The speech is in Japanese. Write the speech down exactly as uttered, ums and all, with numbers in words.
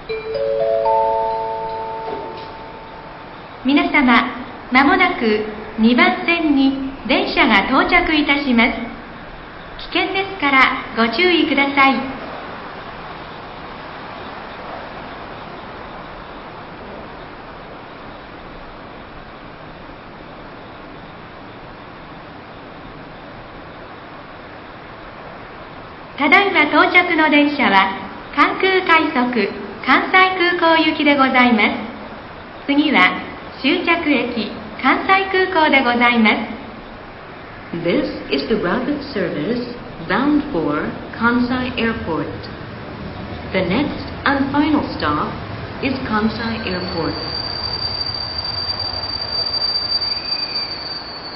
皆様、まもなくにばん線に電車が到着いたします。危険ですからご注意ください。ただいま到着の電車は関空快速関西空港行きでございます。次は終着駅関西空港でございます。 This is the rapid service bound for Kansai Airport. The next and final stop is Kansai Airport.